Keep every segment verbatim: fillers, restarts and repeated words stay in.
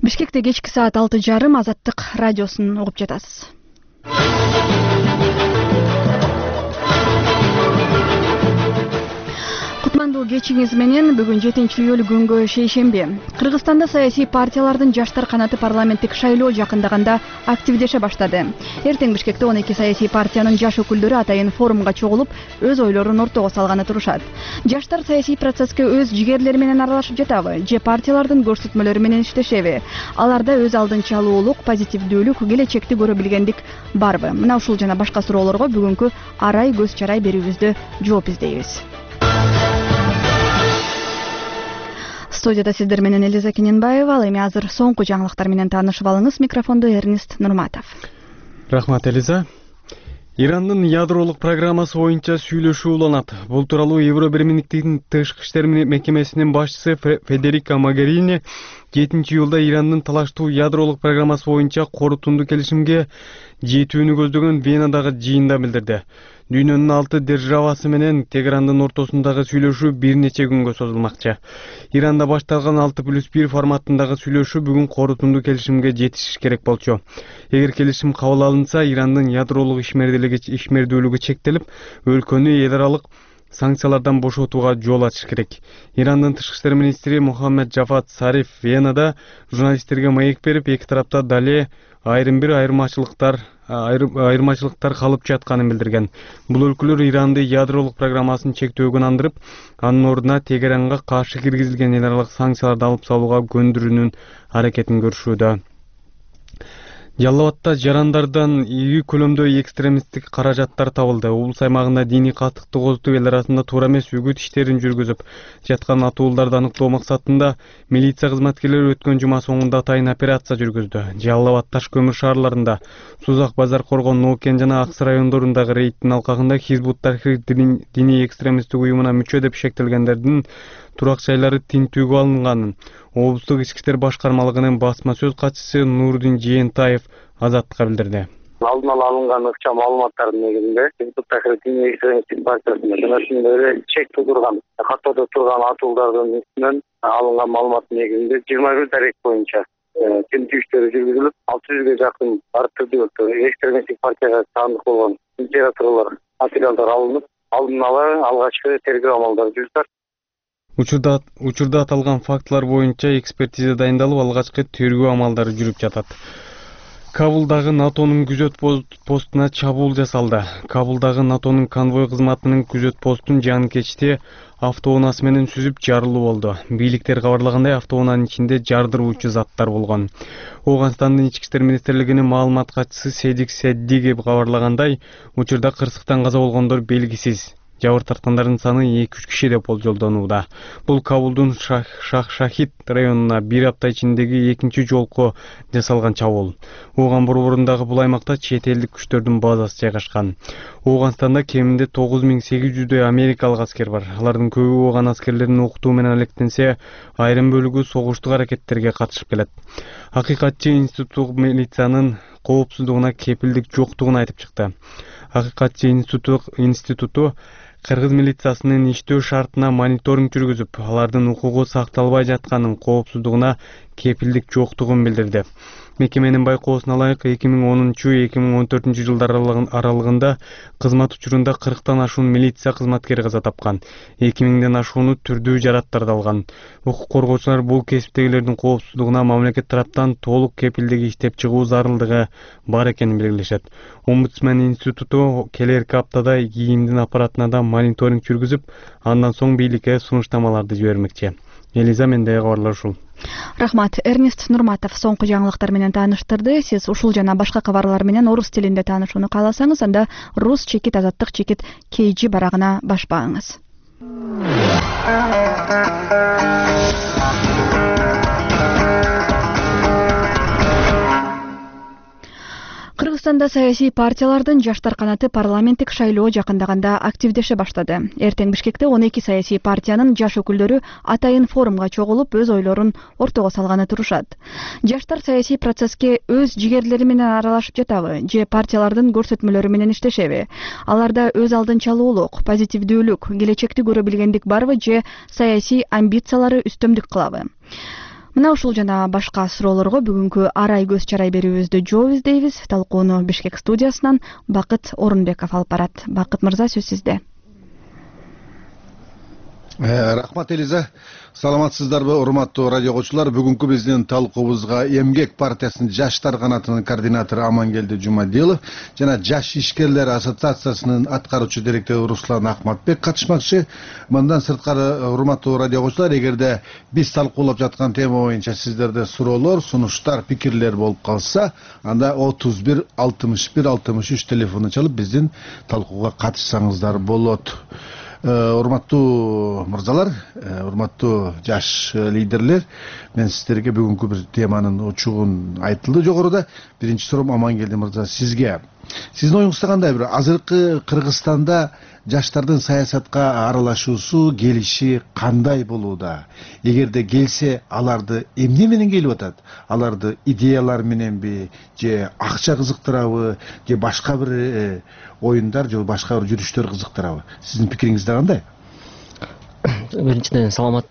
Бишкекте кечки саат алты жарым Азаттык радиосун угуп жатасыз. Кутмандуу кечиңиз менен бүгүн жетинчи июль күнгө шейшемби. Кыргызстанда саясий партиялардын жаштар канаты парламенттик шайлоо жакындаганда активдеше баштады. Эртең Бишкекте он эки саясий партиянын жаш өкүлдөрү атайын форумга чогулуп, өз ойлорун ортого салганы турушат. Жаштар саясий процесске өз жигерлери менен аралашып жатабы, же партиялардын көрсөтмөлөрү менен иштешеби? Аларда өз алдынча алуулук, позитивдүүлүк, келечекти көрө билгендик барбы? Мына ушул жана башка суроолорго бүгүнкү арай көз чарай берүүбүздө жооп издейбиз. Студияда сиздер менен Элиза Кененбаева, ал эми азыр соңку жаңылыктар менен таанышып алыңыз. Микрофондо Эрнест Нурматов. Рахмат, Элиза. Ирандын ядролук программасы боюнча сүйлөшүү уланат. Бул тууралуу Евробиримдиктин тышкы иштер мекемесинин башчысы Федерика Могерини жетинчи июлда Ирандын талаштуу ядролук программасы боюнча корутундуу келишимге жетүүнү көздөгөн Венадагы жыйында билдирди. Дүйнөнүн алты державасы менен Тегерандын ортосундагы сүйлөшүү бир нече күнгө созулмакчы. Иранда башталган алты плюс бир форматындагы сүйлөшүү бүгүн корутундуу келишимге жетишиш керек болчу. Эгер келишим кабыл алынса, Ирандын ядролук ишмердүүлүгү чектелип, өлкөнү эл аралык санкциялардан бошотууга жол ачыш керек. Ирандын тышкы иштер министри Мухаммед Джавад Зариф Венада журналисттерге маек берип, эки тарапта дале айрым бир айырмачылыктар айырмачылыктар калып жатканын билдирген. Бул өлкөлөр Иранды ядролук программасын чектөөгө андырып, анын ордуна Тегеранга каршы киргизилген эл аралык санкцияларды алып салууга көндүрүүнүн аракетин көрүшүүдө. Жалал-Абадта жарандардан ири көлөмдө экстремисттик каражаттар табылды. Облус аймагында диний каттыкты козутуп, эл арасында туура эмес үгүт иштерин жүргүзүп жаткан атууларды аныктоо максатында милиция кызматкерлери өткөн жума соңунда атайын операция жүргүздү. Жалал-Абад Таш көмүр шаарларында, Сузак, Базар Коргон, Нокен жана Аксы райондорундагы рейдтин алкагында Хизбут Тахрир диний экстремисттик уюмуна мүчө деп шектелгендердин турак жайлары тинтүүгө алынганын облустук ички иштер башкармалыгынын басма сөз катчысы Нурдин Жээнтаев Азаттыкка билдирди. Алдын ала алынган акча маалыматтардын негизинде Хизбут Тахрир диний экстремисттик партиясына жана ошондой чек тудурган, каттоодо турган атуулардын үстүнөн алынган маалыматтын негизинде жыйырма бир дарек боюнча тинтүү иштери жүргүзүлүп, алты жүзгө жакын ар түрдүү экстремисттик партияга таандык болгон литературалар, материалдар алынып, алдын ала алгачкы тергөө амалдары жүрүп жатат. Учурда учурда аталган фактылар боюнча экспертиза дайындалып, алгачкы тергөө амалдары жүрүп жатат. Кабулдагы НАТОнун күзөт постуна чабуул жасалды. Кабулдагы НАТОнун конвой кызматынын күзөт постун жанкечте автоунаасы менен сүзүп жарылуу болду. Бийликтер кабарлагандай, автоунаанын ичинде жардыруучу заттар болгон. Ооганстандын ички иштер министрлигинин маалымат катчысы Седик Седдиги кабарлагандай, учурда кырсыктан каза болгондор белгисиз. Жабыр тарткандардын саны эки үч киши деп болжолдонууда. Бул Кабулдун Шах-Шахид районуна бир апта ичиндеги экинчи жолку жасалган чабуул. Ооган борборундагы бул аймакта чет элдик күчтөрдүн базасы жайгашкан. Ооганстанда кеминде тогуз миң сегиз жүздөй америкалык аскер бар. Алардын көбү ооган аскерлерин окутуу менен алектенсе, айрым бөлүгү согуштук аракеттерге катышып келет. Акыйкатчы институттук милициянын коопсуздугуна кепилдик жоктугун айтып чыкты. Акыйкатчы институту Кыргыз милициясынын иштөө шартына мониторинг жүргүзүп, алардын укугу сакталбай жатканын, коопсуздугуна кепилдик жоктугун билдирди. Мекеменин байкоосуна ылайык эки миң онунчу — эки миң он төртүнчү жылдар аралыгында кызмат учурунда кырктан ашуун милиция кызматкери каза тапкан, эки миңден ашууну түрдүү жараттарды алган. Укук коргоочулар бул кесиптегилердин коопсуздугуна мамлекет тараптан толук кепилдик иштеп чыгуу зарылдыгы бар экенин белгилешет. Омбудсмен институту келерки аптада ИИМдин аппаратына да мониторинг жүргүзүп, андан соң бийликке сунуштамаларды жибермекчи. Элиза, мендеги кабарлар ушул. Рахмат. Эрнест Нурматов соңку жаңылыктар менен тааныштырды. Сиз ушул жана башка кабарлар менен орус тилинде таанышууну кааласаңыз, анда рус чекит азаттык чекит kg барагына башпаңыз. Кыргызстанда саясий партиялардын жаштар канаты парламенттик шайлоо жакындаганда активдеше баштады. Эртең Бишкекте он эки саясий партиянын жаш өкүлдөрү атайын форумга чогулуп, өз ойлорун ортого салганы турушат. Жаштар саясий процесске өз жигерлери менен аралашып жатабы, же партиялардын көрсөтмөлөрү менен иштешеби? Аларда өз алдынча алуулук, позитивдүүлүк, келечекти көрө билгендик барбы, же саясий амбициялары үстөмдүк кылабы? Мына ушул жана башка суроолорго бүгүнкү арай көз чарай берүүбүздү жооп издейбиз. Талкууну Бишкек студиясынан Бакыт Орунбеков алып барат. Бакыт мырза, сөз сизде. Рахмат Элиза. Саламатсыздарбы, урматтуу радио окуучулар? Бүгүнкү биздин талкуубузга Эмгек партиясынын жаштар канатынын координатору Амангелди Жумадилов жана Жаш ишкерлер ассоциациясынын аткаруучу директору Руслан Акматбек катышмакчы. Мындан сырткары, урматтуу радио окуучулар, эгерде биз талкуулап жаткан тема боюнча сиздерде суроолор, сунуштар, пикирлер болуп калса, анда отуз бир алтымыш бир алтымыш үч телефонун чалып биздин талкууга катышсаңыздар болот. Урматтуу мырзалар, урматтуу жаш лидерлер, мен сиздерге бүгүнкү бир теманын учугун айтылды жогоруда. Биринчи суроом Амангелди мырза сизге. Сиздин оюңузда кандай? Бир азыркы Кыргызстанда жаштардын саясатка аралашуусу, келиши кандай болууда? Эгерде келсе, аларды эмне менен келип атат? Аларды идеялар мененби, же акча кызыктырабы, же башка бир оюндар, же башка бир жүрүштөр кызыктырабы? Сиздин пикириңизде кандай? Биринчиден саламат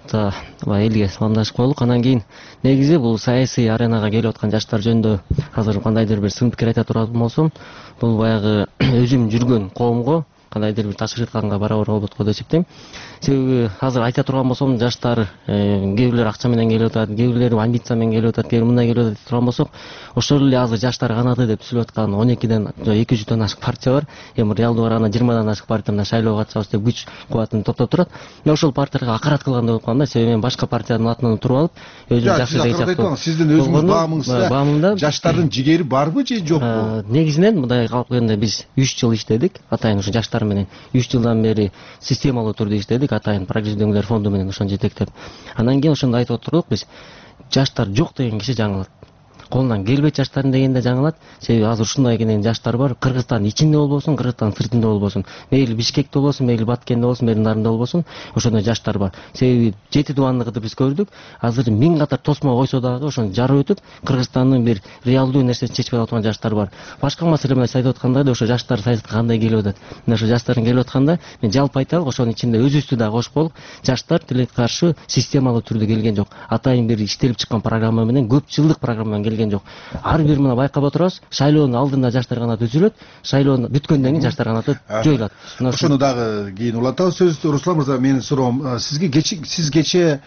элге саламдашып коелук. Анан кийин негизи бул саясий аренага келип аткан жаштар жөнүндө азыр кандайдыр бир сын пикир айта туратын болсом, бул баягы өзүм жүргөн коомго кандайдыр бир ташкыртканга барабар болот го деп эсептейм. Себеби азыр айта турган болсом, жаштар кээ бирлер акча менен келип атат, кээ бирлери амбиция менен келип атат, кээ мындай келип атат турган болсок, ошол эле азыр жаштар канаты деп түзүлүп аткан он экиден эки жүздөн ашык партия бар. Эми реалдуу барганда жыйырмадан ашык партия мына шайлоого катышабыз деп күч кубатын топтоп турат. Мен ошол партияларга акарат кылгандай болуп калдым да. Себеби мен башка партиянын атынан туруп алып, өзүм жакшы жайчактуу. Сиздин өзүңүз баамыңызда жаштардын жигери барбы же жокпу? Негизинен мындай калып келгенде биз үч жыл иштедик. Атайын ушу жаштар менен үч жылдан бери системалуу түрдө иштедик. Атайын прогресс дөңгөлөр фонду менен ошону жетектеп. Андан кийин ошондо айтып отурдук биз. Жаштар жок деген киши жаңылат. Колунан келбейт жаштардын дегенде жаңылат. Себеби азыр ушундай кенен жаштар бар. Кыргызстандын ичинде болбосун, Кыргызстандын сыртында болбосун, мейли Бишкекте болбосун, мейли Баткенде болбосун, мейли Нарында болбосун, ошондой жаштар бар. Себеби жети дубандыкты биз көрдүк. Азыр миң катар тосмо койсо дагы ошону жарып өтүп, Кыргызстандын бир реалдуу нерсесин чечпей аткан жаштар бар. Башка маселе менен айтып атканда да ошо жаштар саясатка кандай келип атат. Мына ошо жаштардын келип атканда мен жалпы айталык, ошонун ичинде өзүбүздү дагы кошуп коелук. Жаштар тилекке каршы системалуу түрдө келген жок. Атайын бир иштелип чыккан программа менен, көп жылдык программа менен келген жок. Ар бир мына байкап отурабыз, шайлоонун алдында жаштар канаты түзүлөт, шайлоо бүткөндөн кийин жаштар канаты жоюлат. Ошону дагы кийин улантабыз. Сөзү Руслан мырза, менин суроом сизге, сиз кече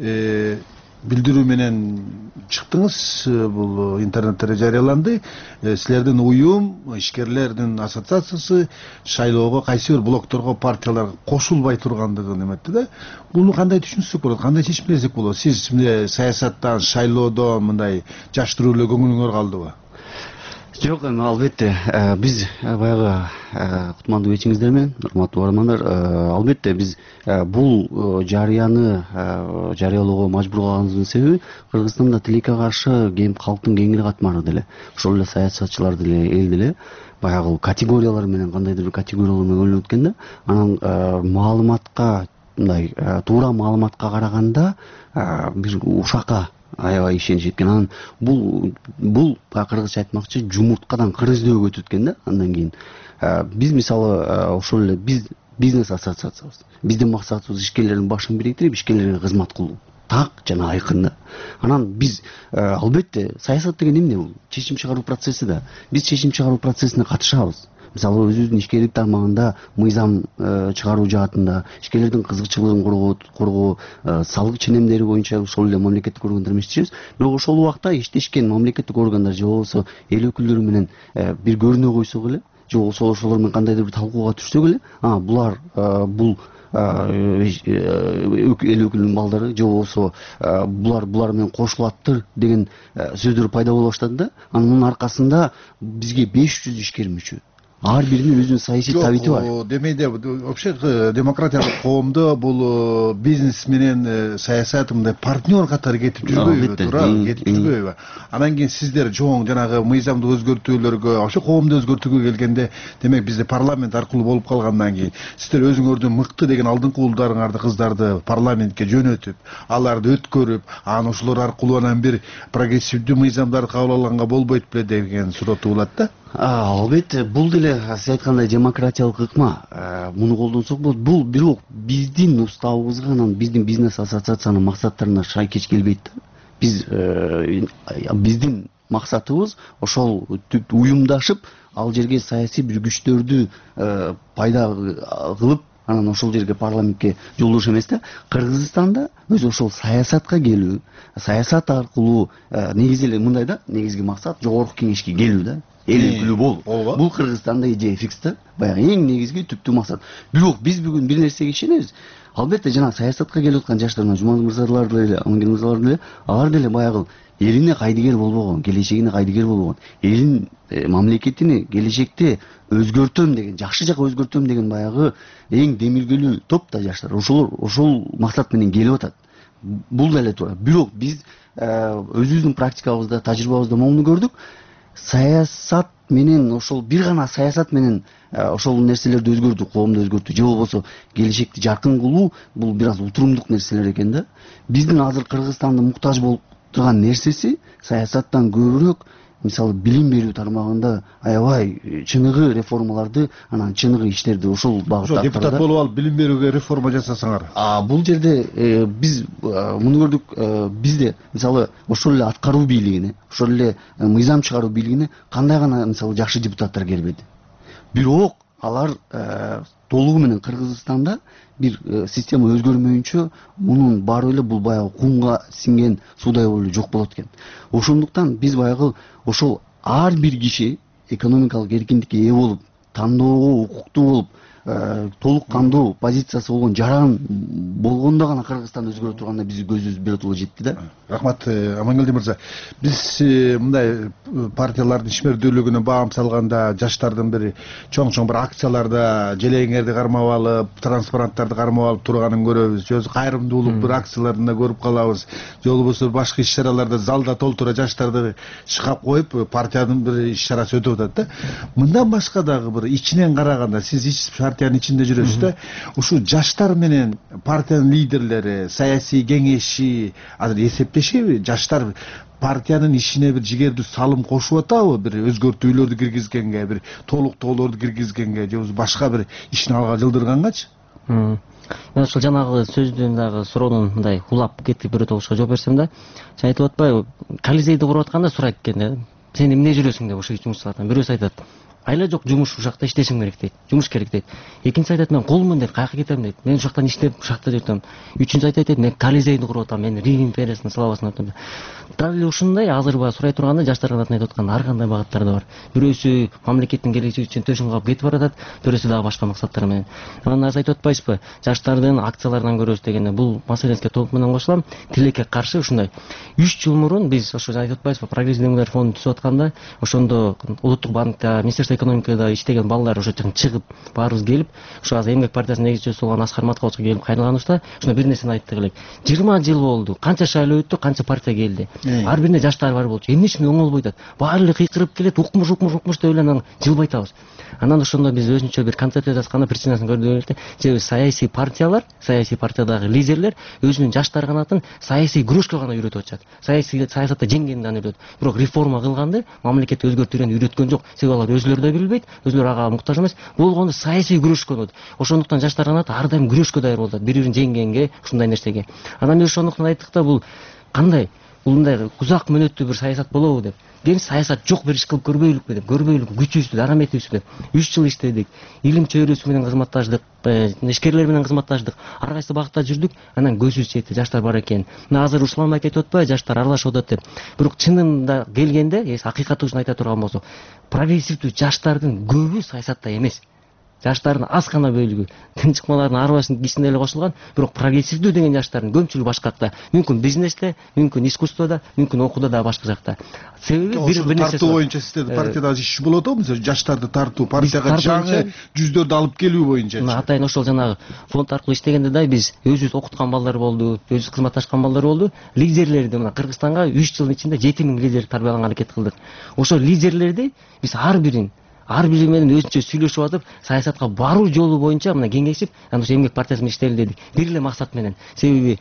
билдирүү менен чыктыңыз, бул интернетте жарыяланды. Силердин уюм, ишкерлердин ассоциациясы шайлоого кайсы бир блокторго, партияларга кошулбай тургандыгын эметти да. Буну кандай түшүнсөк болот, кандай чечим берсек болот? Сиз саясаттан, шайлоодон мындай жаштыруу эле көңүлүңөр калдыбы? Жок, эми албетте биз баягы кутмандуу кечиңиздер менен, урматтуу бармандар, албетте биз бул жарыяны жарыялоого мажбур кылганыбыздын себеби Кыргызстанда тилекке каршы кем калктын кеңири катмары деле, ошол эле саясатчылар деле, эл деле баягы категориялар менен кандайдыр бир категориялар менен бөлүнүп кеткен да. Анан маалыматка, мындай туура маалыматка караганда бир ушакка аябай ишенич эткен. Анан бул бул кыргызча айтмакчы жумурткадан кырыздөө өтүп кеткен да. Андан кийин биз мисалы ошол эле биз бизнес ассоциациябыз. Биздин максатыбыз ишкерлердин башын бириктирип, ишкерлерге кызмат кылуу. Так жана айкын да. Анан биз албетте саясат деген эмне бул? Чечим чыгаруу процесси да. Биз чечим чыгаруу процессине катышабыз. Мисалы өзүбүздүн ишкерлик тармагында мыйзам чыгаруу жаатында, ишкерлердин кызыкчылыгын коргоо, салык ченемдери боюнча ошол эле мамлекеттик органдар менен иштейбиз. Бирок ошол убакта иштешкен мамлекеттик органдар же болбосо эл өкүлдөрү менен бир көрүнө койсок эле, же болбосо ошолор менен кандайдыр бир талкууга түшсөк эле, а булар бул эл өкүлүнүн балдары же болбосо булар булар менен кошулаттыр деген сөздөр пайда боло баштады да. Анын аркасында бизге беш жүз ишкер мүчө. Ар биринин өзүнүн саясий табити бар. Демейде, вообще демократиялык коомдо бул бизнес менен саясат мындай партнер катары кетип жүрбөйбү, туура, кетип жүрбөйбү? Анан кийин сиздер жоң жанагы мыйзамды өзгөртүүлөргө, вообще коомду өзгөртүүгө келгенде, демек бизде парламент аркылуу болуп калгандан кийин сиздер өзүңөрдүн мыкты деген алдыңкы уулдарыңарды, кыздарды парламентке жөнөтүп, аларды өткөрүп, анан ошолор аркылуу анан бир прогрессивдүү мыйзамдарды кабыл алганга болбойт беле деген суроо туулат да. Албетте бул деле сиз айткандай демократиялык ыкма, муну колдонсок болот. Бул бирок биздин уставыбызга, анан биздин бизнес ассоциациянын максаттарына шайкеш келбейт да. Биз биздин максатыбыз ошол уюмдашып ал жерге саясий бир күчтөрдү пайда кылып, анан ошол жерге парламентке жолдош эмес да. Кыргызстанда өзү ошол саясатка келүү, саясат аркылуу негизи эле мындай да, негизги максат жогорку кеңешке келүү да. Эл өкүлү болуу. Бул Кыргызстанда идея фикс да. Баягы эң негизги түптүү максат. Бирок биз бүгүн бир нерсеге ишенебиз. Албетте жана саясатка келип аткан жаштар, Жумагул мырзалар деле, Амангел мырзалар деле, алар деле баягы элине кайдыгер болбогон, келечегине кайдыгер болбогон, элин мамлекетини келечекте өзгөртөм деген, жакшы жака өзгөртөм деген баягы эң демилгелүү топ да жаштар. Ошолор ошол максат менен келип атат. Бул деле туура. Бирок биз өзүбүздүн практикабызда, тажрыйбабызда моуну көрдүк. Саясат менен ошол бир гана саясат менен ошол нерселерди өзгөртүү, коомду өзгөртүү же болбосо келечекти жаркын кылуу, бул бир аз утурумдук нерселер экен да. Биздин азыр Кыргызстандын муктаж болуп турган нерсеси саясаттан көбүрөөк, мисалы билим берүү тармагында аябай чыныгы реформаларды, анан чыныгы иштерди ошол багытта. Ошо депутат болуп алып билим берүүгө реформа жасасаңар. А бул жерде биз муну көрдүк, бизде мисалы ошол эле аткаруу бийлигине, ошол эле мыйзам чыгаруу бийлигине кандай гана мисалы жакшы депутаттар келбеди. Бирок алар толугу менен Кыргызстанда бир система өзгөрмөйүнчө мунун баары эле бул баягы кумга сиңген суудай болуп эле жок болот экен. Ошондуктан биз баягы ошол ар бир киши экономикалык эркиндикке ээ болуп, тандоого укуктуу болуп, толук кандуу позициясы болгон жаран болгондо гана Кыргызстанды өзгөрө турганда биздин көзүбүз биротоло жетти да. Рахмат, Амангелди мырза. Биз мындай партиялардын ишмердүүлүгүнө баам салганда, жаштардын бир чоң-чоң бир акцияларда желеңерди кармап алып, транспаранттарды кармап алып турганын көрөбүз. Же кайрымдуулук бир акцияларында көрүп калабыз. Же болбосо башка иш-чараларда залда толтура жаштарды шыкап коюп, партиянын бир иш-чарасы өтүп атат да. Мындан башка дагы бир ичинен караганда, сиз ич партиянын ичинде жүрөсүз да. Ушу жаштар менен партиянын лидерлери, саясий кеңеши азыр эсептешеби? Жаштар партиянын ишине бир жигердүү салым кошуп атабы? Бир өзгөртүүлөрдү киргизгенге, бир толуктоолорду киргизгенге, же башка бир ишин алга жылдыргангачы? Мен ошол жанагы сөздүн дагы суроонун мындай улап кетип биротолушка жооп берсем да, сен айтып атпайбы, Колизейди куруп атканда сурайт экен да. Сен эмне жүрөсүң деп ошо жумуш кылат. Бирөөсү айтат, айла жок жумуш, ушакта иштешим керек дейт. Жумуш керек дейт. Экинчиси айтат, мен колмун дейт, каяка кетем дейт. Мен ушактан иштеп, ушакта жүрөм. Үчүнчүсү айтат, мен Колизейди куруп атам, мен Рим империясынын славасын атам. Дал эле ушундай азыр баягы сурай турганда жаштар канатын айтып аткан ар кандай багыттарда бар. Бирөөсү мамлекеттин келечеги үчүн төшүн кагып кетип баратат, бирөөсү дагы башка максаттар менен. Анан азыр айтып атпайсызбы, жаштардын акцияларынан көрөбүз дегенде, бул маселеңизге толук менен кошулам. Тилекке каршы ушундай үч жыл мурун биз ошо айтып атпайсызбы, прогрессивдүү демократтар фонду түзүп атканда, ошондо Улуттук банкта, Министерство экономикада иштеген балдар ошо жактан чыгып, баарыбыз келип, ошо азыр Эмгек партиясынын негизчиси болгон Аскар Маткаловичка келип кайрылганыбызда, ошондо бир нерсени айттык элек. жыйырма жыл болду, канча шайлоо өттү, канча партия келди. Ар бирине жаштар бар болчу. Эмне үчүн оңолбой атат? Баары эле кыйкырып келет, укмуш, укмуш, укмуш деп эле анан жылбай атабыз. Анан ошондо биз өзүнчө бир концепция жазганда причинасын көрдүк эле, же саясий партиялар, саясий партиядагы лидерлер өзүнүн жаштар канатын саясий күрөшкө гана үйрөтүп атышат. Саясий саясатта жеңгенди гана үйрөтөт. Бирок реформа кылганды, мамлекетти өзгөртүүнү үйрөткөн жок. Себеби алар өзүлөрү да билбейт, өзүлөрү ага муктаж эмес. Болгондо саясий күрөшкө болот. Ошондуктан жаштар канаты ар дайым күрөшкө даяр болот, бири-бирин жеңгенге, ушундай нерсеге. Анан биз ошондуктан айттык да, бул кандай бул мындай узак мөөнөттүү бир саясат болобу деп. Ден саясат жок бир иш кылып көрбөйлүкпү деп, көрбөйлүк күчүбүздү, дараметибизди деп. үч жыл иштедик, илим чөйрөсү менен кызматташтык, ишкерлер менен кызматташтык, ар кайсы багытта жүрдүк, анан көзүбүз жетти, жаштар бар экен. Мына азыр Руслан майке айтып атпайбы, жаштар аралашып атат деп. Бирок чынында келгенде, эс акыйкаты үчүн айта турган болсок, прогрессивдүү жаштардын көбү саясатта эмес. Жаштардын аз гана бөлүгү тынчыкмалардын ар башынын ичинде эле кошулган, бирок прогрессивдүү деген жаштардын көпчүлүгү башка жакта. Мүмкүн бизнесте, мүмкүн искусствода, мүмкүн окууда да башка жакта. Себеби бир бир нерсе тартуу боюнча сиздердин партияда иш болот го, мисалы жаштарды тартуу, партияга жаңы жүздөрдү алып келүү боюнча. Атайын ошол жанагы фонд аркылуу иштегенде да биз өзүбүз окуткан балдар болду, өзүбүз кызматташкан балдар болду. Лидерлерди мына Кыргызстанга үч жылдын ичинде жети миң лидер тарбияланганга аракет кылдык. Ошол лидерлерди биз ар бирин ар бири менен өзүнчө сүйлөшүп атып, саясатка баруу жолу боюнча мына кеңешип, анан ошо Эмгек партиясы менен иштели дедик. Бир эле максат менен. Себеби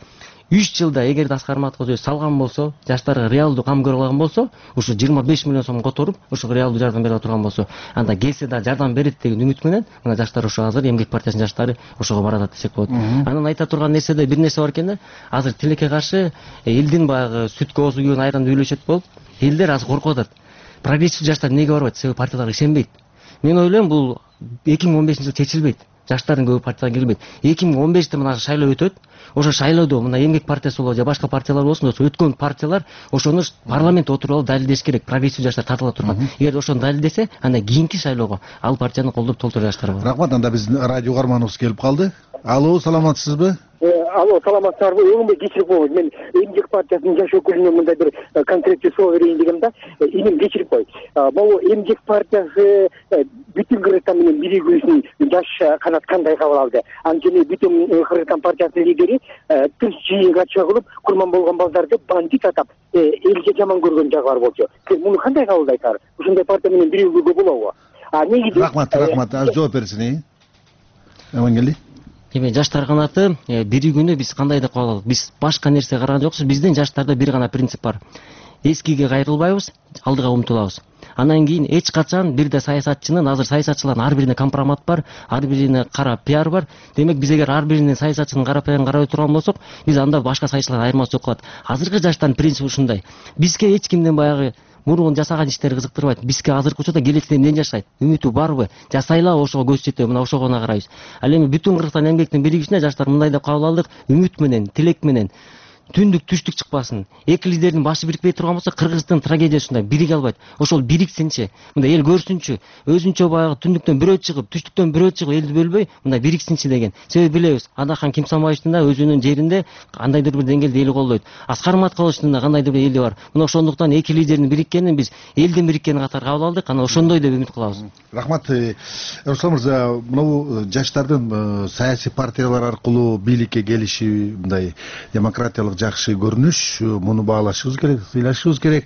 үч жылда эгерде Аскар Матkozу өзү салган болсо, жаштарга реалдуу кам көрө алган болсо, ушу жыйырма беш миллион сом которуп, ушу реалдуу жардам бере турган болсо, анда келсе да жардам берет деген үмүт менен мына жаштар ошо азыр Эмгек партиясынын жаштары ошого баратат десек болот. Анан айта турган нерседе бир нерсе бар экен да. Азыр тилекке каршы элдин баягы сүткө оозу күйгөн айранды үйлөшөт болуп, элдер азыр коркуп атат. Прогрессив жаштар эмнеге барбайт? Себеби партияларга ишенбейт. Мен ойлойм, бул эки миң он бешинчи жылы чечилбейт. Жаштардын көбү партияга кирбейт. эки миң он беште мына шайлоо өтөт. Ошо шайлоодо мына Эмгек партиясы болобу же башка партиялар болсун, ошо өткөн партиялар ошону парламентте отуруп алып далилдеш керек. Прогрессив жаштар тартыла турган. Эгер ошону далилдесе, анда кийинки шайлоого ал партияны колдоп толтура жаштар болот. Рахмат, анда биздин радио каарманыбыз келип калды. Алло, саламатсызбы? Алло, саламатсыздарбы? Өңүмбек кечирип коюңуз. Мен Эмгек партиясынын жаш өкүлүнө мындай бир конкреттүү суроо берейин дегем да. Иним кечирип кой. Могу Эмгек партиясы бүтүн Кыргызстан менен биригүүсүн жаш канат кандай кабыл алды? Анткени бүтүн Кыргызстан партиясынын лидери түз жыйынга чыгылып, курман болгон балдарды бандит атап, элге жаман көргөн жагы бар болчу. Сиз муну кандай кабылдайсыздар? Ушундай партия менен биригүүгө болобу? А негизи Рахмат, рахмат. Аз жооп берсин. Эмангели. Эми жаштар канаты биригүүнү биз кандай деп кабыл алдык? Биз башка нерсе караган жокпуз. Биздин жаштарда бир гана принцип бар. Эскиге кайрылбайбыз, алдыга умтулабыз. Анан кийин эч качан бир да саясатчынын, азыр саясатчылардын ар бирине компромат бар, ар бирине кара пиар бар. Демек биз эгер ар биринин саясатчынын кара пиарын карабай турган болсок, биз анда башка саясатчылар айырмасы жок калат. Азыркы жаштардын принципи ушундай. Бизге эч кимден баягы мурун жасаган иштери кызыктырбайт. Бизге азыркы учурда келечекте эмнеден жашайт? Үмүтү барбы? Жасайла, ошого көз жетеби, мына ошого гана карайбыз. Ал эми бүтүн Кыргызстан эмгектин биригүүсүнө жаштар мындай деп кабыл алдык: үмүт менен, тилек менен түндүк түштүк чыкпасын. Эки лидердин башы бирикпей турган болсо, Кыргыздын трагедиясы ушундай, бириге албайт. Ошол бириксинчи, мындай эл көрсүнчү, өзүнчө баягы түндүктөн бирөө чыгып, түштүктөн бирөө чыгып элди бөлбөй, мындай бириксинчи деген. Себеби билебиз, Адахан Кимсанбаевдин да өзүнүн жеринде кандайдыр бир деңгээлде эли колдойт. Аскар Матkozовдун да кандайдыр бир эли бар. Мына ошондуктан эки лидердин бириккенин биз элдин бириккени катары кабыл алдык. Анан ошондой деп үмүт кылабыз. Рахмат. Руслан мырза, мына жаштардын саясий партиялар аркылуу бийликке келиши мындай демократиялык жакшы көрүнүш, муну баалашыбыз керек, сыйлашыбыз керек.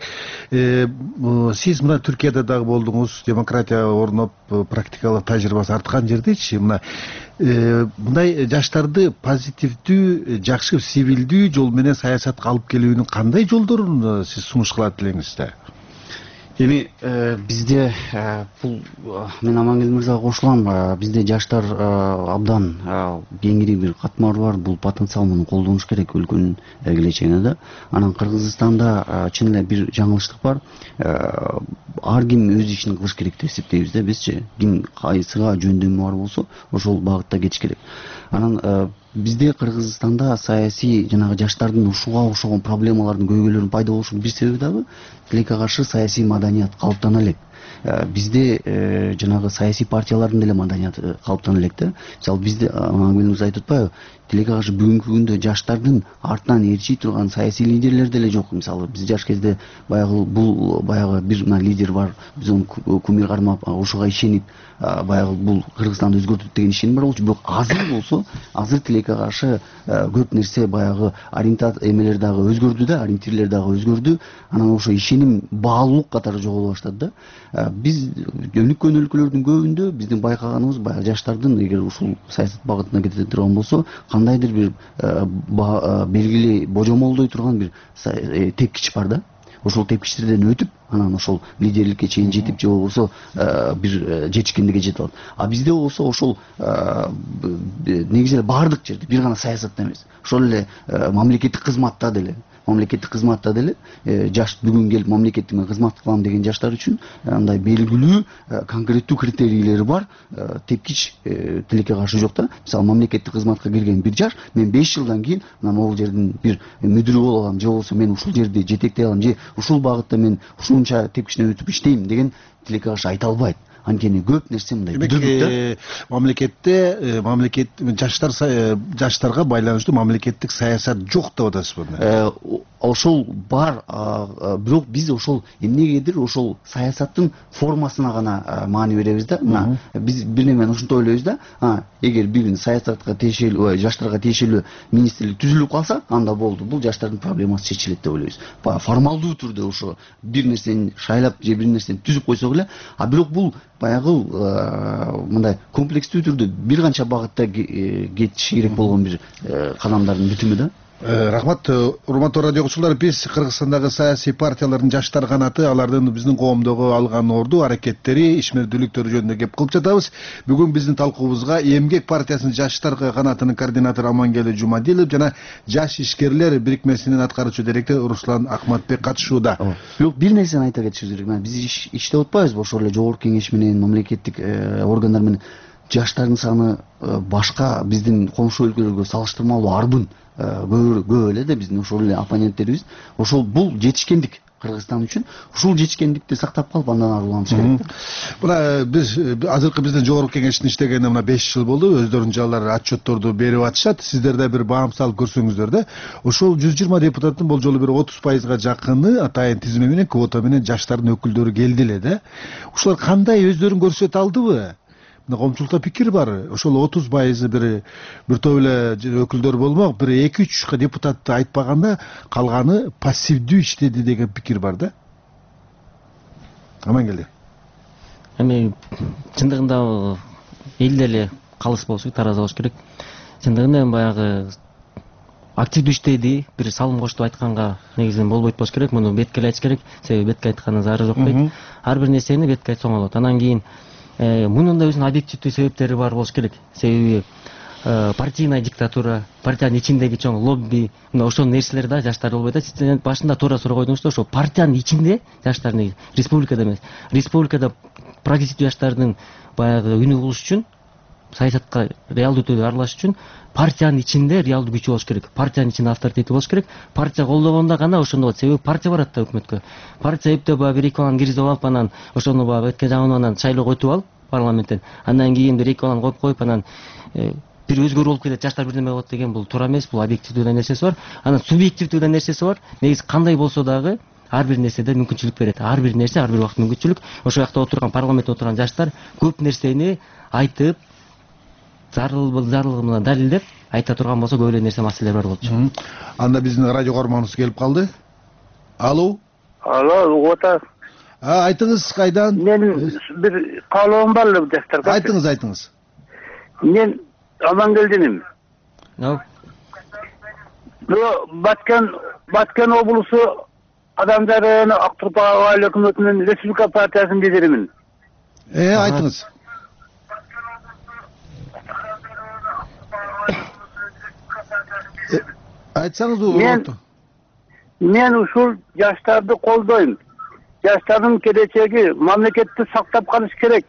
Сиз мына Түркияда дагы болдуңуз, демократия орноп, практикалык тажрыйбасы арткан жердечи, мына мындай жаштарды позитивдүү, жакшы, сивилдүү жол менен саясатка алып келүүнүн кандай жолдорун сиз сунуш кылат элеңиз да? Эми бизде бул мен Амангелди мырзага кошулам. Бизде жаштар абдан кеңири бир катмар бар. Бул потенциал, муну колдонуш керек өлкөнүн келечегине да. Анан Кыргызстанда чын эле бир жаңылыштык бар. Ар ким өз ишин кылыш керек деп эсептейбиз да бизчи. Ким кайсыга жөндөмү бар болсо, ошол багытта кетиш керек. Анан бизде Кыргызстанда саясий жанагы жаштардын ушуга окшогон проблемалардын көйгөйлөрүнүн пайда болушунун бир себеби дагы тилекке каршы саясий маданият калыптана элек. Бизде жанагы саясий партиялардын деле маданияты калыптана элек да. Мисалы бизде Амангелди айтып атпайбы? Тилекке каршы бүгүнкү күндө жаштардын артынан ээрчий турган саясий лидерлер деле жок. Мисалы биз жаш кезде баягы бул баягы бир мына лидер бар, биз аны кумир кармап, ошого ишенип, баягы бул Кыргызстанды өзгөртөт деген ишеним бар болчу. Бирок азыр болсо, азыр тилекке каршы көп нерсе баягы ориентат эмелер дагы өзгөрдү да, ориентирлер дагы өзгөрдү. Анан ошо ишеним, баалуулук катары жоголо баштады да. Биз өнүккөн өлкөлөрдүн көбүндө биздин байкаганыбыз баягы жаштардын эгер ушул саясат багытына кете турган болсо, кандайдыр бир белгилүү божомолдой турган бир тепкич бар да. Ошол тепкичтерден өтүп, анан ошол лидерликке чейин жетип, же болбосо бир жетишкендикке жетип алат. А бизде болсо ошол негизи баардык жерде бир гана саясатта эмес, ошол эле мамлекеттик кызматта деле мамлекеттик кызматта деле жаш бүгүн келип мамлекеттик менен кызмат кылам деген жаштар үчүн андай белгилүү конкреттүү критерийлери бар тепкич тилекке каршы жок да. Мисалы мамлекеттик кызматка кирген бир жаш, мен беш жылдан кийин мына могул жердин бир мүдүрү боло алам, же болбосо мен ушул жерди жетектей алам, же ушул багытта мен ушунча тепкичтен өтүп иштейм деген тилекке каршы айта албайт. Анткени көп нерсе мындай бүтүнүк да. Мамлекетте мамлекет жаштар жаштарга байланыштуу мамлекеттик саясат жок деп атасызбы? Ошол бар, бирок биз ошол эмнегедир ошол саясаттын формасына гана маани беребиз да. Мына биз бир немени ушинтип ойлойбуз да. Эгер бир саясатка тиешелүү, жаштарга тиешелүү министрлик түзүлүп калса, анда болду. Бул жаштардын проблемасы чечилет деп ойлойбуз. Формалдуу түрдө ошо бир нерсени шайлап же бир нерсени түзүп койсок эле, а бирок бул баягы мындай комплекстүү түрдө бир канча багытта кетиш керек болгон бир кадамдардын бүтүмү да. Рахмат. Урматтуу радио окуучулар, биз Кыргызстандагы саясий партиялардын жаштар канаты, алардын биздин коомдогу алган орду, аракеттери, ишмердүүлүктөрү жөнүндө кеп кылып жатабыз. Бүгүн биздин талкуубузга Эмгек партиясынын жаштар канатынын координатору Амангелди Жумадилов жана Жаш ишкерлер бирикмесинин аткаруучу директору Руслан Акматбек катышууда. Бирок бир нерсени айта кетишибиз керек. Биз иштеп атпайбызбы ошол эле жогорку кеңеш менен, мамлекеттик органдар менен? Жаштардын саны башка биздин коңшу өлкөлөргө салыштырмалуу арбын көп эле да, биздин ошол эле оппоненттерибиз. Ошол бул жетишкендик Кыргызстан үчүн. Ушул жетишкендикти сактап калып андан арылганыбыз керек. Мына биз азыркы биздин жогорку кеңештин иштегенине мына беш жыл болду. Өздөрүнчө алар отчетторду берип атышат. Сиздер да бир баам салып көрсөңүздөр да. Ошол жүз жыйырма депутаттын болжолу бир отуз пайызга жакыны атайын тизме менен, квота менен жаштардын өкүлдөрү келди эле да. Ушулар кандай өздөрүн көрсөтө алдыбы? Коомчулукта пикир бар. Ошол отуз пайызы бир бир топ эле өкүлдөр болмок, бир эки үч депутатты айтпаганда калганы пассивдүү иштеди деген пикир бар да. Амангелди. Эми чындыгында элде эле калыс болуш керек, тараза болуш керек. Чындыгында эми баягы активдүү иштеди, бир салым кошту айтканга негизинен болбойт болуш керек. Муну бетке эле айтыш керек. Себеби бетке айткандын зары жок дейт. Ар бир нерсени бетке айтсаң болот. Анан кийин мунун да өзүнүн объективдүү себептери бар болуш керек. Себеби партийная диктатура, партиянын ичиндеги чоң лобби, мына ошол нерселер да жаштар болбойт. Сиз башында туура суроо койдуңуз да, ошол партиянын ичинде жаштар негизи, республикада эмес. Республикада прогрессивдүү жаштардын баягы үнү болуш үчүн, саясатка реалдуу түрдө аралаш үчүн партиянын ичинде реалдуу күчү болуш керек. Партиянын ичинде авторитети болуш керек. Партия колдогондо гана ошондо болот. Себеби партия барат да өкмөткө. Партия эптеп баягы бир эки баланы киргизип алып, анан ошону баягы өткөн жагынан анан шайлоого өтүп алып парламенттен. Андан кийин бир эки баланы коюп коюп анан бир өзгөрүү болуп кетет, жаштар бирдеме болот деген бул туура эмес. Бул объективдүү нерсеси бар. Анан субъективдүү нерсеси бар. Негизи кандай болсо дагы ар бир нерседе мүмкүнчүлүк берет. Ар бир нерсе, ар бир убакыт мүмкүнчүлүк. Ошол жакта отурган, парламентте отурган жаштар көп нерсени айтып, зарыл менен далилдеп айта турган болсо көп эле нерсе маселелер бар болчу. Анда биздин радио көрөрманыбыз келип калды. Алло. Алло, ота. А, айтыңыз, кайдан? Мен бир каалоом бар эле жаштарга. Айтыңыз, айтыңыз. Мен Амангелдиним. Ау. Баткен Баткен облусу Адамдар району Актурпа айыл өкмөтүнүн Республика партиясынын лидеримин. Э, айтыңыз. Айтсаңыз бул. Мен мен ушул жаштарды колдойм. Жаштардын келечеги мамлекетти сактап калыш керек.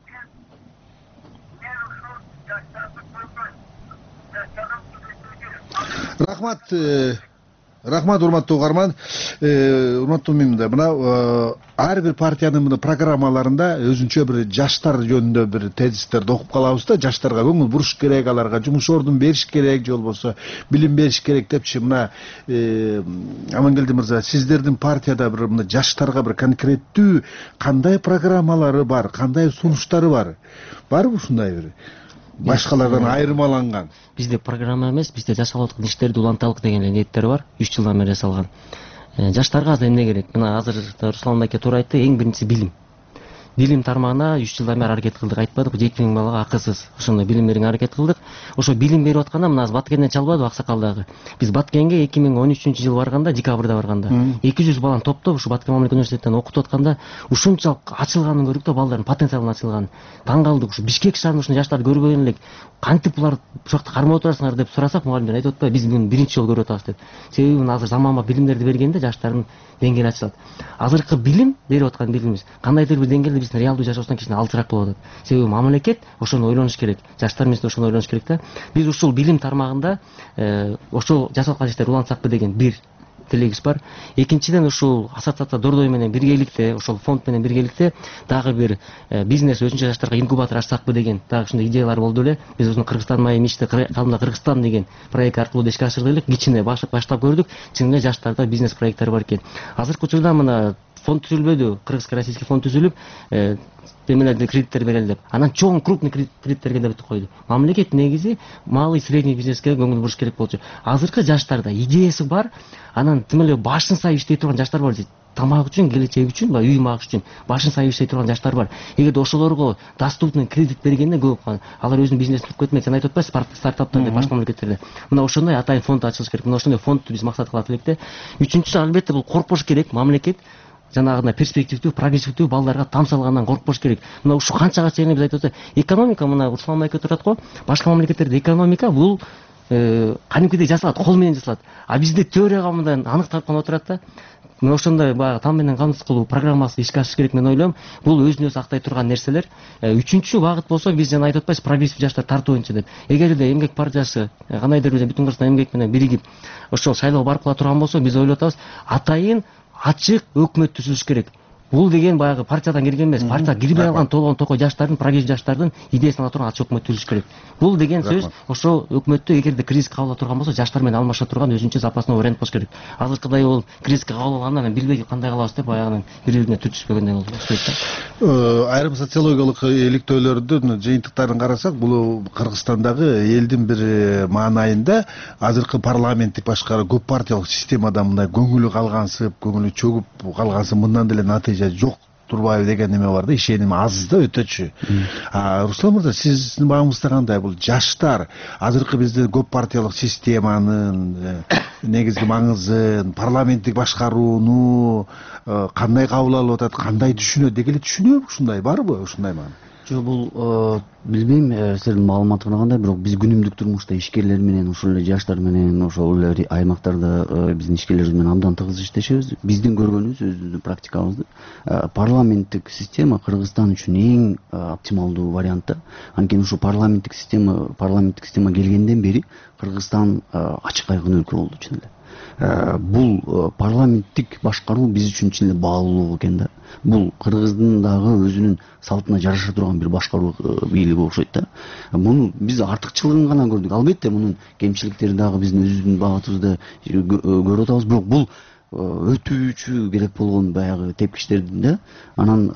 Рахмат, рахмат урматтуу угарман. Урматтуу мында мына ар бир партиянын мына программаларында өзүнчө бир жаштар жөнүндө бир тезистерди окуп калабыз да, жаштарга көңүл буруш керек, аларга жумуш ордун бериш керек, же болбосо билим бериш керек депчи. Мына Амангелди мырза, сиздердин партияда бир мына жаштарга бир конкреттүү кандай программалары бар, кандай сунуштары бар? Барбы ушундай бир башкалардан айырмаланган? Бизде программа эмес, бизде жасалып аткан иштерди уланталык деген эле ниеттер бар. үч жылдан бери жасалган. Жаштарга азыр эмне керек? Мына азыр Руслан аке туура айтты, эң биринчиси билим. Билим тармагына үч жылдан бери аракет кылдык, айтпадык, жети миң балага акысыз ошондой билим берүүгө аракет кылдык. Ошо билим берип атканда мына Баткенден чалбадыбы Аксакалдагы? Биз Баткенге эки миң он үчүнчү жылы барганда, декабрда барганда, эки жүз баланы топтоп ушу Баткен мамлекеттик университетинен окутуп атканда ушунчалык ачылганын көрдүк да, балдардын потенциалын ачылганын. Таң калдык. Ушу Бишкек шаарында ушундай жаштарды көрбөгөн элек. Кантип булар ушул жакта кармап отурасыңар деп сурасак, мугалимдер айтып атпайбы, биз муну биринчи жолу көрүп атабыз деп. Себеби мына азыр заманбап билимдерди бергенде жаштардын деңгээли ачылат. Азыркы билим берип аткан билимибиз кандайдыр бир деңгээлде биздин реалдуу жашообуздан кичине алчыраак болуп атат. Себеби мамлекет ошону ойлонуш керек, жаштар менен ошону ойлонуш керек да. Биз ушул билим тармагында ошол жасалган иштер улантсакпы деген бир тилегибиз бар. Экинчиден, ушул ассоциация Дордой менен биргеликте, ошол фонд менен биргеликте дагы бир бизнес өзүнчө жаштарга инкубатор ачсакпы деген дагы ушундай идеялар болду эле. Биз ушуну Кыргызстан майы мечти калымда Кыргызстан деген проект аркылуу да ишке ашырдык элек. Кичине баштап көрдүк. Чын эле жаштарда бизнес проекттер бар экен. Азыркы учурда мына фонд түзүлбөдү, кыргызско российский фонд түзүлүп эмелерди кредиттер берели деп. Анан чоң крупный кредиттерге да бүтүп койду. Мамлекет негизи малый средний бизнеске көңүл буруш керек болчу. Азыркы жаштарда идеясы бар, анан тим эле башын сайып иштей турган жаштар бар. Тамак үчүн, келечек үчүн, баягы үй магыш үчүн башын сайып иштей турган жаштар бар. Эгерде ошолорго доступный кредит бергенде көп алар өзүнүн бизнесин куруп кетмек. Сен айтып атпайсың, стартаптар деп башка мамлекеттерде. Мына ошондой атайын фонд ачылыш керек. Мына ошондой фондду биз максат кылат элек да. Үчүнчүсү албетте бул коркпош керек. Мамлекет жанагындай перспективдүү, прогрессивдүү балдарга там салгандан коркпош керек. Мына ушу канчага чейин биз айтып атсак, экономика мына Руслан мамлекет турат го. Башка мамлекеттерде экономика бул кадимкидей жасалат, кол менен жасалат. А бизде теорияга мындай аныктап гана отурат да. Мына ошондой баягы там менен камсыз кылуу программасы ишке ашыш керек мен ойлойм. Бул өзүн өзү актай турган нерселер. Үчүнчү багыт болсо, биз жана айтып атпайбыз, прогрессив жаштар тартуу боюнча деп. Эгерде эмгек партиясы кандайдыр бир бүтүн Кыргызстан эмгек менен биригип ошол шайлоо барып кала турган болсо, биз ойлоп атабыз, атайын ачык өкмөт түзүлүш керек. Бул деген баягы партиядан келген эмес, партияга кирбей алган толгон токой жаштардын, прогрессив жаштардын идеясын ала турган ачык өкмөт түзүлүш керек. Бул деген сөз ошол өкмөттү эгерде кризиске кабыл ала турган болсо, жаштар менен алмаша турган өзүнчө запасный вариант болуш керек. Азыркыдай болуп кризиске кабыл алганда мен билбей кандай кылабыз деп баягы бири-бирине түтүшпөгөндөй болду. Айрым социологиялык иликтөөлөрдүн жыйынтыктарын карасак, бул Кыргызстандагы элдин бир маанайында азыркы парламенттик башкаруу көп партиялык системада мындай көңүлү калгансып, көңүлү чөгүп калгансып, мындан деле натыйжа жок турбайбы деген неме бар да, ишеним аз да өтөчү. Руслан мырза, сиздин багыңызда кандай бул жаштар азыркы бизде көп партиялык системанын негизги маңызын, парламенттик башкарууну кандай кабыл алып атат, кандай түшүнөт, деги эле түшүнөбү, ушундай барбы, ушундай маана? Жок, бул билбейм, силердин маалыматыңар кандай, бирок биз күнүмдүк турмушта ишкерлер менен, ошол эле жаштар менен, ошол эле аймактарда биздин ишкерлерибиз менен абдан тыгыз иштешебиз. Биздин көргөнүбүз, өзүбүздүн практикабызды, парламенттик система Кыргызстан үчүн эң оптималдуу вариант да. Анткени ушу парламенттик система, парламенттик система келгенден бери Кыргызстан ачык айкын өлкө болду чын эле. Бул парламенттик башкаруу биз үчүн чын эле баалуулук экен да. Бул Кыргыздын дагы өзүнүн салтына жараша турган бир башкаруу бийлиги окшойт да. Муну биз артыкчылыгын гана көрдүк. Албетте мунун кемчиликтери дагы биздин өзүбүздүн багытыбызда көрүп атабыз, бирок бул өтүүчү керек болгон баягы тепкичтердин да. Анан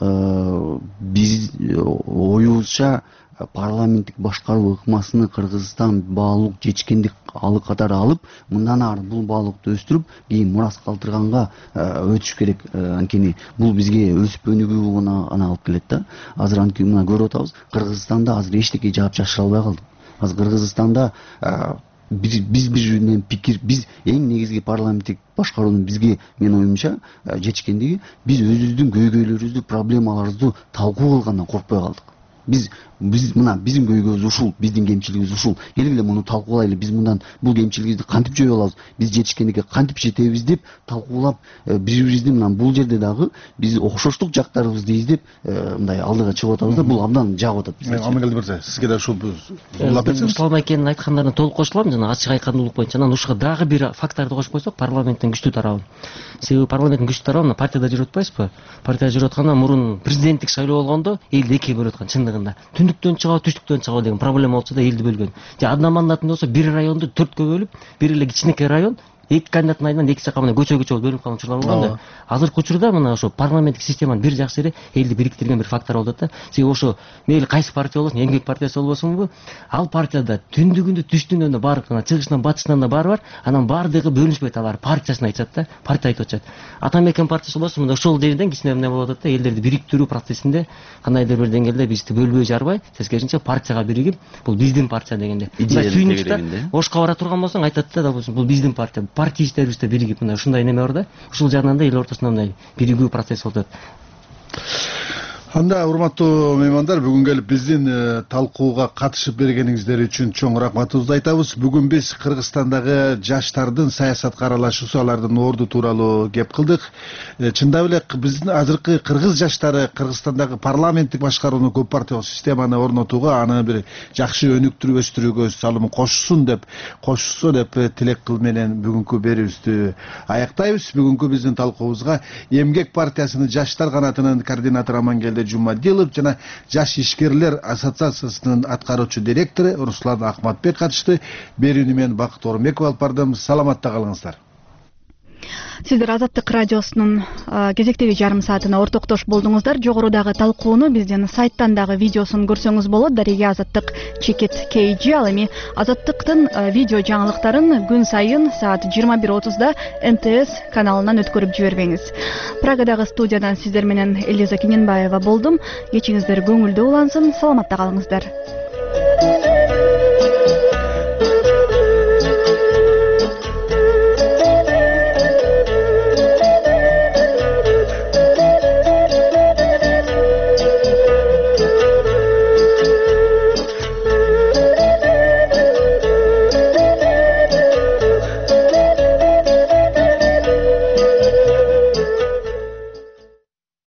биз оюбузча парламенттик башкаруу ыкмасыны Кыргызстан баалуулук жетишкендик алы катары алып, мындан ары бул баалуулукту өстүрүп, кийин мурас калтырганга өтүш керек. Анткени бул бизге өсүп өнүгүүгө ана алып келет да. Азыр анткени мына көрүп атабыз, Кыргызстанда азыр эчтеке жаап чачыра албай калдык. Азыр Кыргызстанда биз бири менен пикир, биз эң негизги парламенттик башкаруунун бизге, менин оюмча, жетишкендиги, биз өзүбүздүн көйгөйлөрүбүздү, проблемаларыбызды талкуу кылгандан коркпой калдык. Биз биз мына биздин көйгөйүбүз ушул, биздин кемчилигибиз ушул. Келгиле муну талкуулайлы, биз мындан бул кемчилигибизди кантип жөө алабыз, биз жетишкендикке кантип жетебиз деп талкуулап, бири-бирибизди мына бул жерде дагы биз окшоштук жактарыбызды издеп, мындай алдыга чыгып атабыз да, бул абдан жагып атат бизге. Амангелди мырза, сизге да ушул улап кетсеңиз. Руслан акенин айткандарына толук кошулам, жана ачык айкындуулук боюнча. Анан ушуга дагы бир факторду кошуп койсок, парламенттин күчтүү тарабы. Себеби парламенттин күчтүү тарабы мына партияда жүрүп атпайсызбы? Партияда жүрүп атканда мурун президенттик шайлоо болгондо элди экиге бөлүп аткан чындыгында. Түндүктөн чыгабы, түштүктөн чыгабы деген проблема болчу да, элди бөлгөн. Же одномандатный болсо бир районду төрткө бөлүп, бир эле кичинекей район эки кандидаттын айынан эки жака мына көчө-көчө болуп бөлүнүп калган учурлар болгон да. Азыркы учурда мына ошо парламенттик системанын бир жакшы жери элди бириктирген бир фактор болуп атат да. Себеби ошо мейли кайсы партия болбосун, эмгек партиясы болбосунбу, ал партияда түндүгүндө, түштүгүндө да баары, чыгышынан, батышынан да баары бар, анан баардыгы бөлүнүшпөйт, алар партиясын айтышат да, партия айтып атышат. Атамекен партиясы болсо мына ошол жерден кичине эмне болуп атат да, элдерди бириктирүү процессинде кандайдыр бир деңгээлде бизди бөлбөй жарбай, тескерисинче партияга биригип, бул биздин партия дегенде. Сүйүнүчтө Ошко бара турган болсоң айтат да, бул биздин партия, партия иштерибизде биригип, мына ушундай неме бар да. Ушул жагынан да эл ортосунда мындай биригүү процесс болуп атат. Анда урматтуу меймандар, бүгүн келип биздин талкууга катышып бергениңиздер үчүн чоң рахматыбызды айтабыз. Бүгүн биз Кыргызстандагы жаштардын саясатка аралашуусу, алардын орду тууралуу кеп кылдык. Чындап эле биздин азыркы кыргыз жаштары Кыргызстандагы парламенттик башкарууну, көп партиялык системаны орнотууга, аны бир жакшы өнүктүрүп өстүрүүгө өз салымын кошсун деп, кошсо деп тилек кыл менен бүгүнкү берүүбүздү аяктайбыз. Бүгүнкү биздин талкуубузга Эмгек партиясынын жаштар канатынын координатору Амангелди Жумадилов жана Жаш ишкерлер ассоциациясынын аткаруучу директору Руслан Акматбек катышты. Берүүнү мен Бакыт Орунбеков алып бардым. Саламатта калыңыздар. Сиздер Азаттык радиосунун кезектеги жарым саатына ортоктош болдуңуздар. Жогорудагы талкууну биздин сайттан дагы видеосун көрсөңүз болот. Дареге Азаттык чекит кей джи. Ал эми Азаттыктын видео жаңылыктарын күн сайын саат жыйырма бир отузда эн тэ эс каналынан өткөрүп жибербеңиз. Прагадагы студиядан сиздер менен Элиза Кененбаева болдум. Кечиңиздер көңүлдүү улансын. Саламатта калыңыздар.